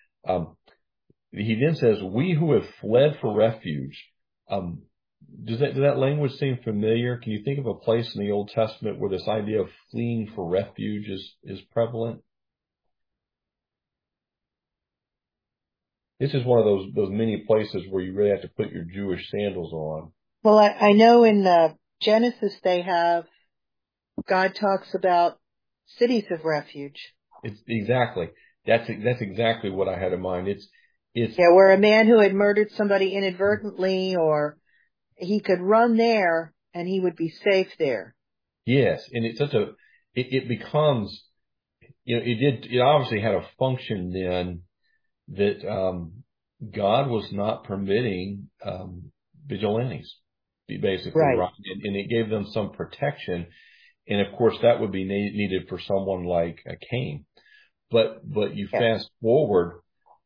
He then says, we who have fled for refuge. Does that language seem familiar? Can you think of a place in the Old Testament where this idea of fleeing for refuge is prevalent? This is one of those many places where you really have to put your Jewish sandals on. Well, I know in Genesis God talks about cities of refuge. It's exactly. That's exactly what I had in mind. It's where a man who had murdered somebody inadvertently, or he could run there and he would be safe there. Yes, and it's it becomes, it obviously had a function then that God was not permitting vigilantes, basically, right? And it gave them some protection, and of course that would be needed for someone like Cain. But you fast forward,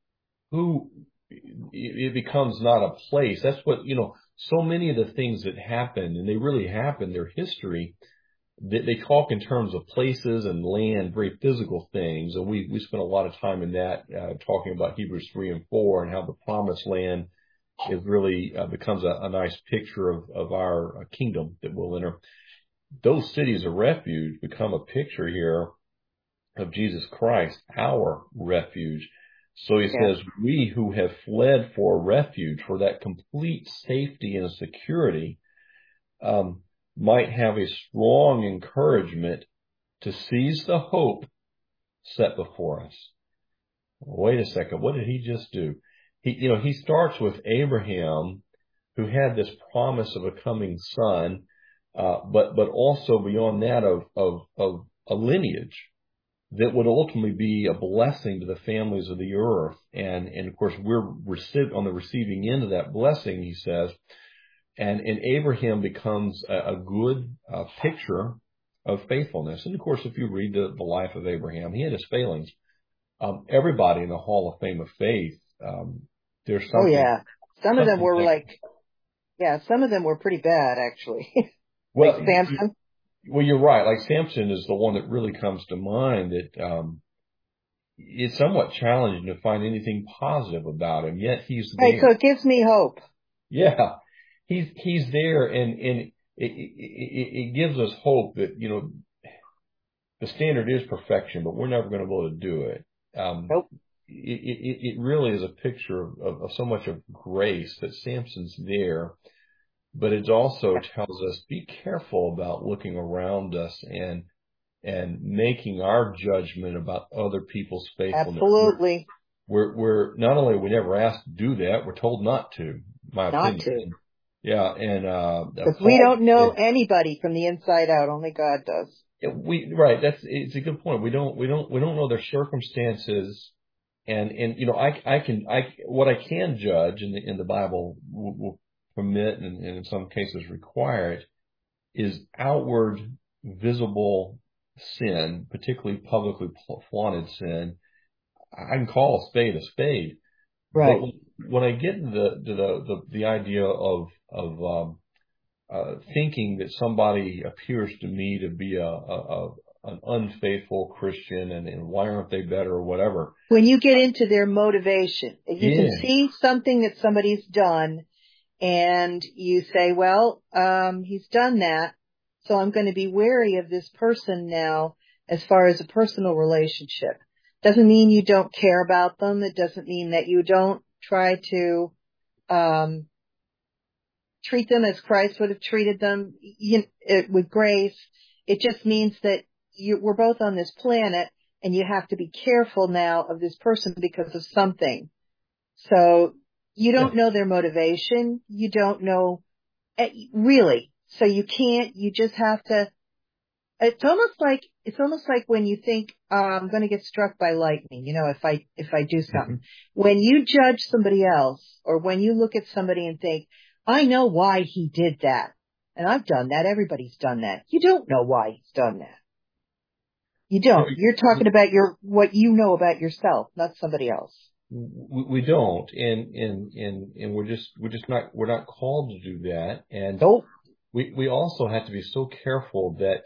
it becomes not a place. That's what, so many of the things that happen, and they really happen, their history, they talk in terms of places and land, very physical things. And we spent a lot of time in that, talking about Hebrews 3 and 4 and how the promised land is really becomes a nice picture of our kingdom that we'll enter. Those cities of refuge become a picture here of Jesus Christ, our refuge. So he says, we who have fled for refuge, for that complete safety and security, might have a strong encouragement to seize the hope set before us. Wait a second. What did he just do? He starts with Abraham, who had this promise of a coming son, but also beyond that of a lineage that would ultimately be a blessing to the families of the earth. And of course, we're on the receiving end of that blessing, he says. And Abraham becomes a good picture of faithfulness. And of course, if you read the life of Abraham, he had his failings. Everybody in the Hall of Fame of Faith, there's something. Oh yeah. Some of them were some of them were pretty bad, actually. Well, like Samson. Well, you're right. Like Samson is the one that really comes to mind, that it's somewhat challenging to find anything positive about him, yet he's there. Right, so it gives me hope. Yeah. He's there, and it gives us hope that, the standard is perfection, but we're never going to be able to do it. Nope. It really is a picture of so much of grace that Samson's there. But it also tells us, be careful about looking around us and making our judgment about other people's faithfulness. Absolutely. We're not only are we never asked to do that, we're told not to. Not to. Yeah, and because we don't know anybody from the inside out. Only God does. Right. It's a good point. We don't know their circumstances, and what I can judge, and the Bible will permit and in some cases require it, is outward visible sin, particularly publicly flaunted sin. I can call a spade. Right. But when I get into the idea of thinking that somebody appears to me to be an unfaithful Christian, and why aren't they better or whatever. When you get into their motivation, you can see something that somebody's done, and you say, well, he's done that, so I'm going to be wary of this person now as far as a personal relationship. Doesn't mean you don't care about them. It doesn't mean that you don't try to treat them as Christ would have treated them, with grace. It just means that we're both on this planet, and you have to be careful now of this person because of something. So you don't know their motivation. You don't know, really. So you just have to, it's almost like when you think, I'm going to get struck by lightning, if I do something. When you judge somebody else, or when you look at somebody and think, I know why he did that. And I've done that. Everybody's done that. You don't know why he's done that. You don't. You're talking about what you know about yourself, not somebody else. we don't, and we're not called to do that. And Nope. we also have to be so careful that,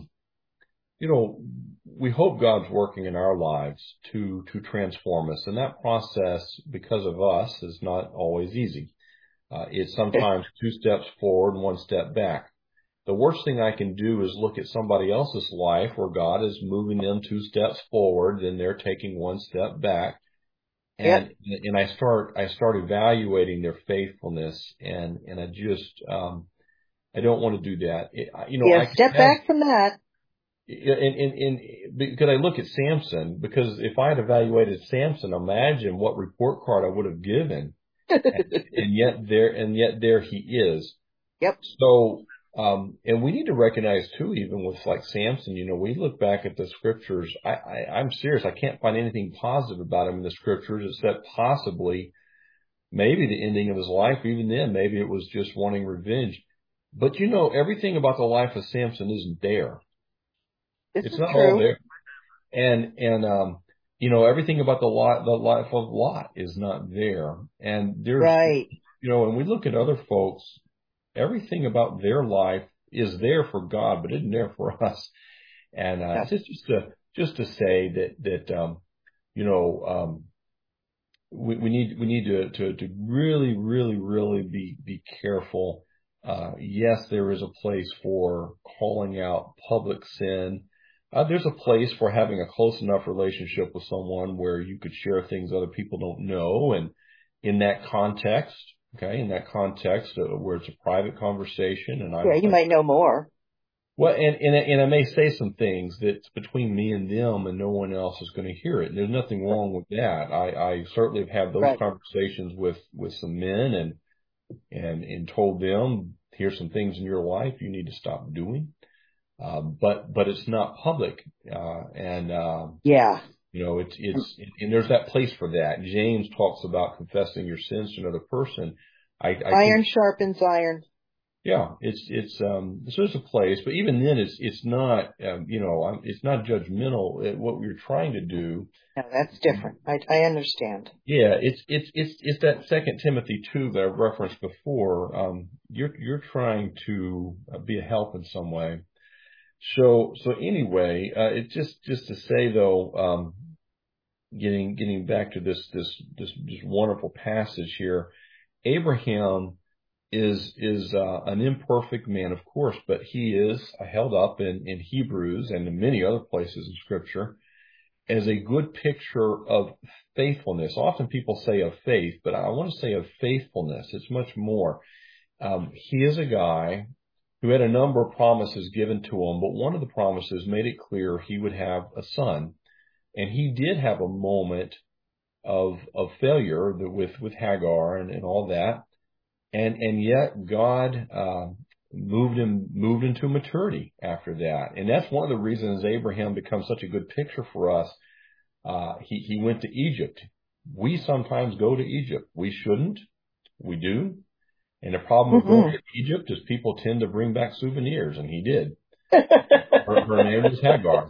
we hope God's working in our lives to transform us. And that process, because of us, is not always easy. It's sometimes 2 steps forward and 1 step back. The worst thing I can do is look at somebody else's life where God is moving them 2 steps forward, and they're taking 1 step back. And I start evaluating their faithfulness, and I just, I don't want to do that. Step back from that. And because I look at Samson, because if I had evaluated Samson, imagine what report card I would have given. and yet there he is. Yep. So, and we need to recognize too, even with like Samson, we look back at the scriptures. I'm serious. I can't find anything positive about him in the scriptures, except possibly maybe the ending of his life. Even then, maybe it was just wanting revenge. But everything about the life of Samson isn't there. It's not true. all there. And everything about the life of Lot is not there. And there's, right. When we look at other folks, everything about their life is there for God, but isn't there for us. And, just to say that, we need to really, really, really be careful. Yes, there is a place for calling out public sin. There's a place for having a close enough relationship with someone where you could share things other people don't know. And in that context, where it's a private conversation, and you might know more. Well, and I may say some things that's between me and them, and no one else is going to hear it. And there's nothing wrong with that. I certainly have had those conversations with some men, and told them, here's some things in your life you need to stop doing. But it's not public. And there's that place for that. James talks about confessing your sins to another person. Iron sharpens iron. Yeah, so there's a place, but even then it's not, it's not judgmental. What we're trying to do. No, that's different. I understand. Yeah, it's that 2 Timothy 2 that I've referenced before. You're trying to be a help in some way. So anyway, it just to say though, getting back to this wonderful passage here, Abraham is an imperfect man, of course, but he is held up in Hebrews and in many other places in Scripture as a good picture of faithfulness. Often people say of faith, but I want to say of faithfulness. It's much more. He is a guy who had a number of promises given to him, but one of the promises made it clear he would have a son. And he did have a moment of failure with Hagar and all that. And yet God moved him to maturity after that. And that's one of the reasons Abraham becomes such a good picture for us. He went to Egypt. We sometimes go to Egypt. We shouldn't. We do. And the problem with going to Egypt is people tend to bring back souvenirs, and he did. Her name was Hagar.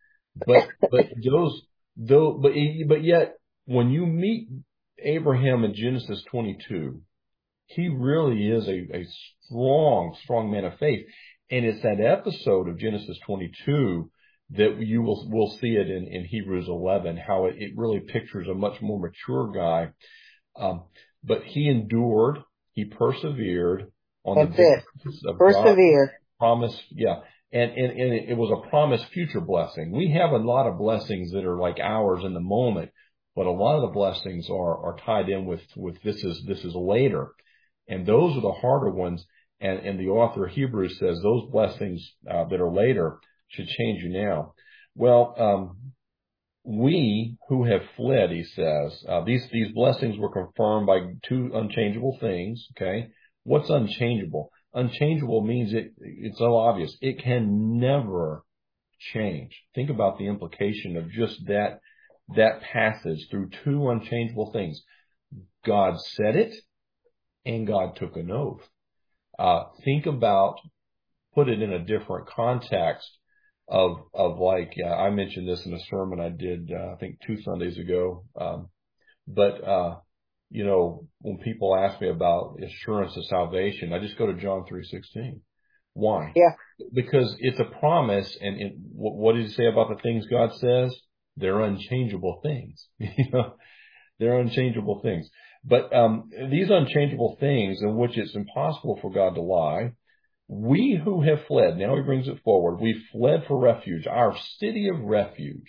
But yet when you meet Abraham in Genesis 22, he really is a strong man of faith. And it's that episode of Genesis 22 that we'll see it in Hebrews 11, how it really pictures a much more mature guy. But he endured, he persevered on the basis of God's promise. Yeah. And it was a promised future blessing. We have a lot of blessings that are like ours in the moment, but a lot of the blessings are tied in with this is later. And those are the harder ones. And the author of Hebrews says those blessings that are later should change you now. Well, we who have fled, he says, these blessings were confirmed by 2 unchangeable things. Okay. What's unchangeable? Unchangeable means it's so obvious. It can never change. Think about the implication of just that passage through 2 unchangeable things. God said it, and God took an oath. Think about, put it in a different context of I mentioned this in a sermon I did, I think 2 Sundays ago. But, when people ask me about assurance of salvation, I just go to John 3:16. Why? Yeah. Because it's a promise. And what did he say about the things God says? They're unchangeable things. They're unchangeable things. But these unchangeable things in which it's impossible for God to lie, we who have fled, now he brings it forward, we fled for refuge. Our city of refuge,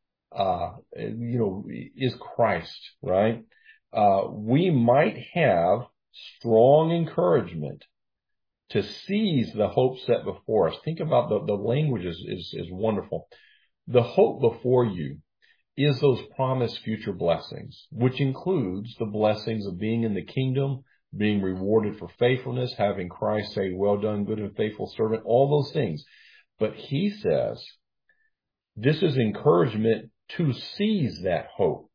is Christ, right? We might have strong encouragement to seize the hope set before us. Think about the language is wonderful. The hope before you is those promised future blessings, which includes the blessings of being in the kingdom, being rewarded for faithfulness, having Christ say, well done, good and faithful servant, all those things. But he says, this is encouragement to seize that hope.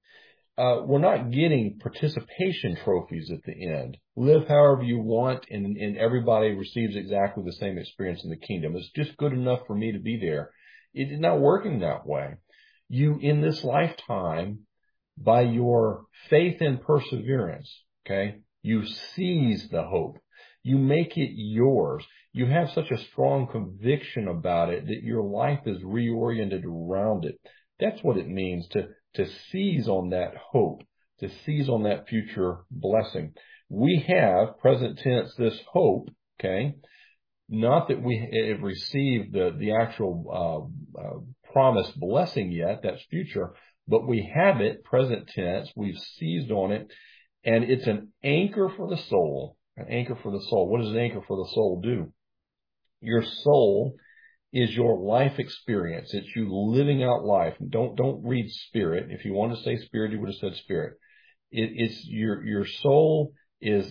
We're not getting participation trophies at the end. Live however you want, and everybody receives exactly the same experience in the kingdom. It's just good enough for me to be there. It is not working that way. You, in this lifetime, by your faith and perseverance, okay, you seize the hope. You make it yours. You have such a strong conviction about it that your life is reoriented around it. That's what it means to seize on that hope, to seize on that future blessing. We have, present tense, this hope, okay? Not that we have received the actual promised blessing yet, that's future, but we have it, present tense, we've seized on it, and it's an anchor for the soul. An anchor for the soul. What does an anchor for the soul do? Your soul is your life experience. It's you living out life. Don't read spirit. If you want to say spirit, you would have said spirit. It's your soul is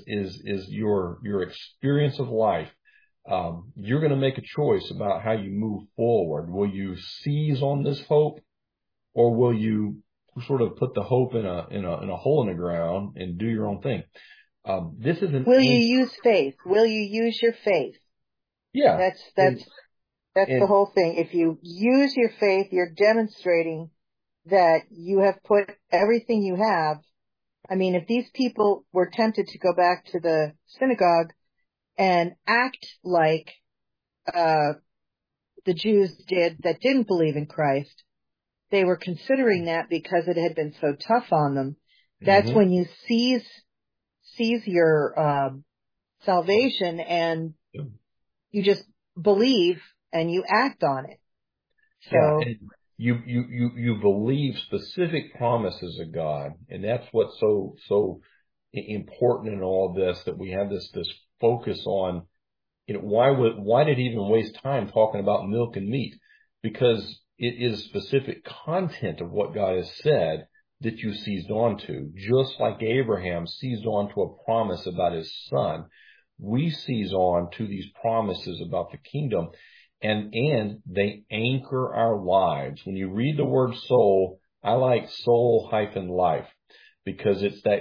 your experience of life. You're going to make a choice about how you move forward. Will you seize on this hope, or will you sort of put the hope in a hole in the ground and do your own thing? This is Will you use faith? Will you use your faith? Yeah. That's the whole thing. If you use your faith, you're demonstrating that you have put everything you have. I mean, if these people were tempted to go back to the synagogue and act like the Jews did that didn't believe in Christ, they were considering that because it had been so tough on them. That's when you seize your salvation, and you just believe and you act on it. So you believe specific promises of God, and that's what's so important in all this, that we have this focus on. Why did he even waste time talking about milk and meat? Because it is specific content of what God has said that you seized on to. Just like Abraham seized on to a promise about his son, we seize on to these promises about the kingdom, and they anchor our lives. When you read the word soul, I like soul-life, because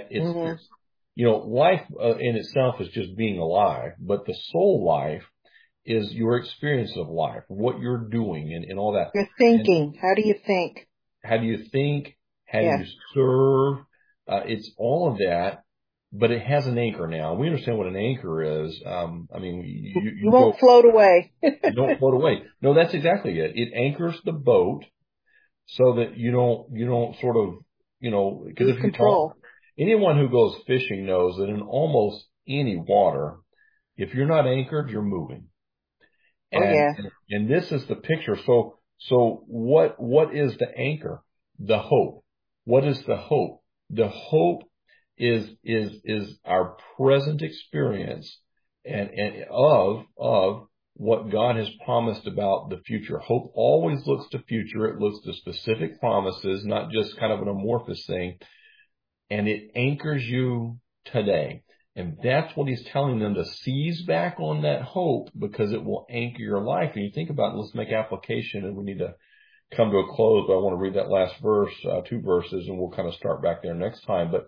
life in itself is just being alive, but the soul life is your experience of life, what you're doing and all that. You're thinking. How do you think? How do you think? How do you serve? It's all of that, but it has an anchor now. We understand what an anchor is. You won't float away. You don't float away. No, that's exactly it. It anchors the boat so that you don't sort of, because if you control. Anyone who goes fishing knows that in almost any water, if you're not anchored, you're moving. And this is the picture. So what is the anchor? The hope. What is the hope? The hope is our present experience and of what God has promised about the future. Hope always looks to future. It looks to specific promises, not just kind of an amorphous thing. And it anchors you today. And that's what he's telling them, to seize back on that hope, because it will anchor your life. And you think about it, let's make application, and we need to come to a close, but I want to read that last verse, 2 verses, and we'll kind of start back there next time. But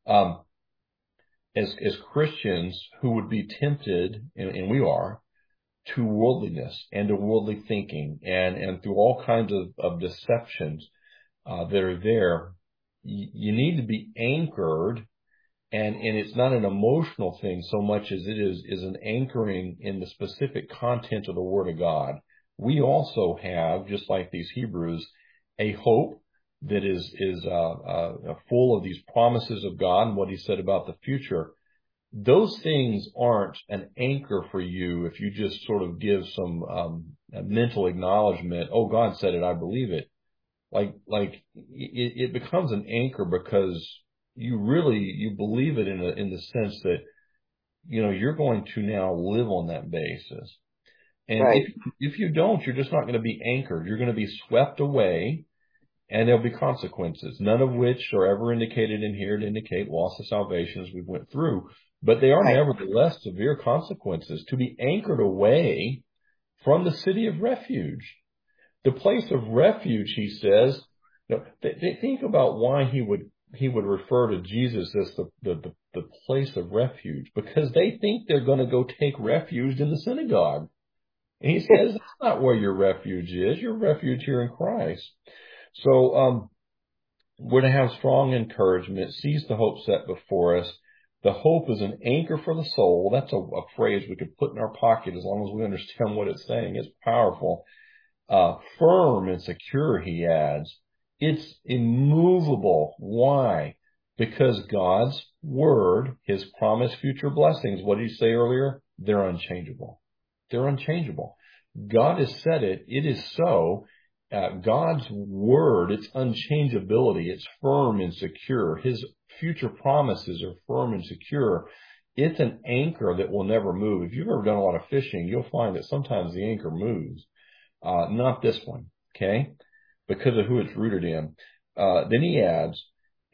as Christians who would be tempted, and we are, to worldliness and to worldly thinking and through all kinds of deceptions that are there, you need to be anchored, and it's not an emotional thing so much as it is an anchoring in the specific content of the Word of God. We also have, just like these Hebrews, a hope that is full of these promises of God and what He said about the future. Those things aren't an anchor for you if you just sort of give some mental acknowledgement. Oh, God said it, I believe it. It becomes an anchor because you believe it in the sense that, you're going to now live on that basis. And Right. if you don't, you're just not going to be anchored. You're going to be swept away, and there'll be consequences, none of which are ever indicated in here to indicate loss of salvation as we went through. But they are Right. nevertheless severe consequences. To be anchored away from the city of refuge. The place of refuge, he says, they think about why he would refer to Jesus as the place of refuge, because they think they're going to go take refuge in the synagogue. And he says, that's not where your refuge is. Your refuge here in Christ. So, we're to have strong encouragement, seize the hope set before us. The hope is an anchor for the soul. That's a phrase we could put in our pocket as long as we understand what it's saying. It's powerful. Firm and secure, he adds. It's immovable. Why? Because God's word, his promised future blessings, what did he say earlier? They're unchangeable. They're unchangeable. God has said it. It is so. God's word, its unchangeability, it's firm and secure. His future promises are firm and secure. It's an anchor that will never move. If you've ever done a lot of fishing, you'll find that sometimes the anchor moves. Not this one, okay? Because of who it's rooted in. Then he adds,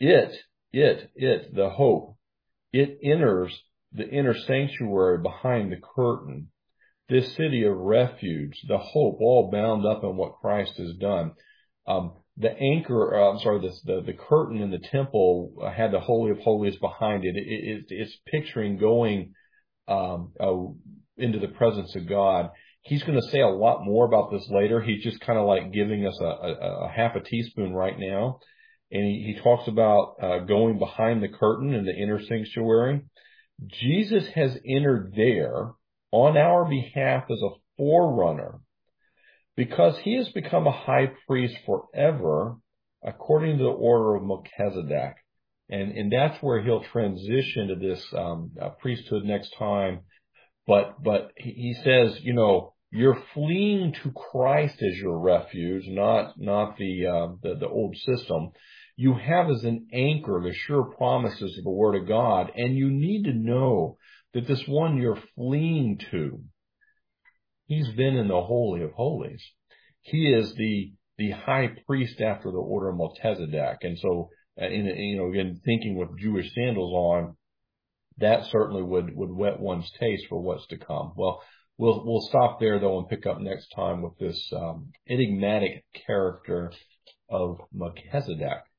the hope, it enters the inner sanctuary behind the curtain. This city of refuge, the hope, all bound up in what Christ has done. The curtain in the temple had the Holy of Holies behind it. It's picturing going into the presence of God. He's going to say a lot more about this later. He's just kind of like giving us a half a teaspoon right now. And he talks about going behind the curtain in the inner sanctuary. Jesus has entered there on our behalf as a forerunner, because he has become a high priest forever according to the order of Melchizedek. And that's where he'll transition to this priesthood next time. But he says, you're fleeing to Christ as your refuge, not the old system. You have as an anchor the sure promises of the Word of God, and you need to know that this one you're fleeing to, he's been in the Holy of Holies. He is the high priest after the order of Melchizedek. And so, again, thinking with Jewish sandals on, that certainly would whet one's taste for what's to come. Well, we'll stop there though and pick up next time with this enigmatic character of Melchizedek.